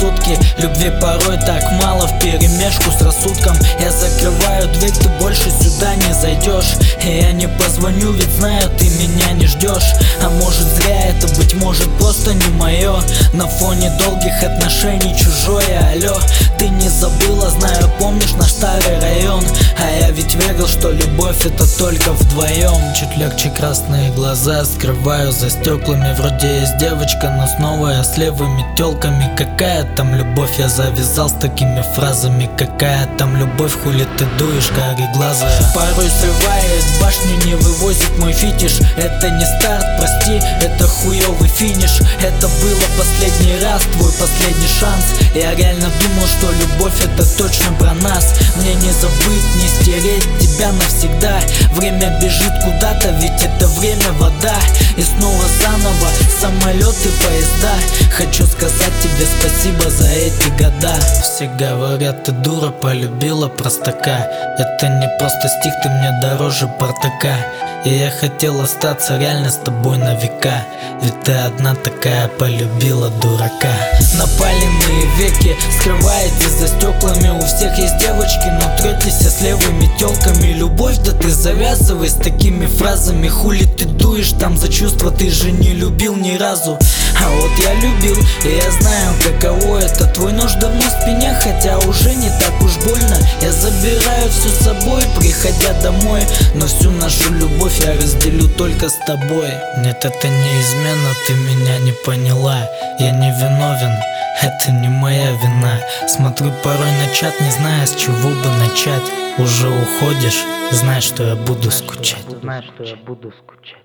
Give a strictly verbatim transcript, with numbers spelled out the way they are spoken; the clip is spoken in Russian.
сутки. Любви порой так мало вперемешку с рассудком. Я закрываю дверь, ты больше сюда не зайдешь. И я не позвоню, ведь знаю, ты меня не ждешь. А может зря это, быть может просто не мое. На фоне долгих отношений чужое, алло. Ты не забыла, знаю, помнишь наш старый район. А я ведь верил, что любовь это только вдвоем. Чуть легче красные глаза скрываю за стеклами. Вроде есть девочка, но снова я с левыми тёлками. Какая там любовь, я завязал с такими фразами. Какая там любовь, хули ты дуешь, кореглазая. Порой срывает башню, не вывозит мой фетиш. Это не старт, прости, это хуёвый финиш. Это было последний раз, твой последний шанс. Я реально думал, что любовь это точно про нас. Мне не забыть, не стереть тебя навсегда. Время бежит куда-то, ведь это время вода. И снова заново самолеты, поезда. Хочу сказать тебе спасибо за эти года. Все говорят, ты дура, полюбила простака. Это не просто стих, ты мне дороже портака. И я хотел остаться реально с тобой на века. Ведь ты одна такая полюбила дурака. Напаленные веки скрываете за стеклами. У всех есть девочки, но третесь с левыми тёлками. Любовь, да ты завязывай с такими фразами. Хули ты дуешь там за чувства, ты же не любил ни разу. А вот я любил, и я знаю, каково это. Твой нож давно в спине, хотя уже не так уж больно. Я забираю все с собой, приходя домой. Но всю нашу любовь я разделю только с тобой. Нет, это не измена, ты меня не поняла. Я не виновен, это не моя вина. Смотрю порой на чат, не зная, с чего бы начать. Уже уходишь, знай, что я буду скучать. Знай, что я буду скучать.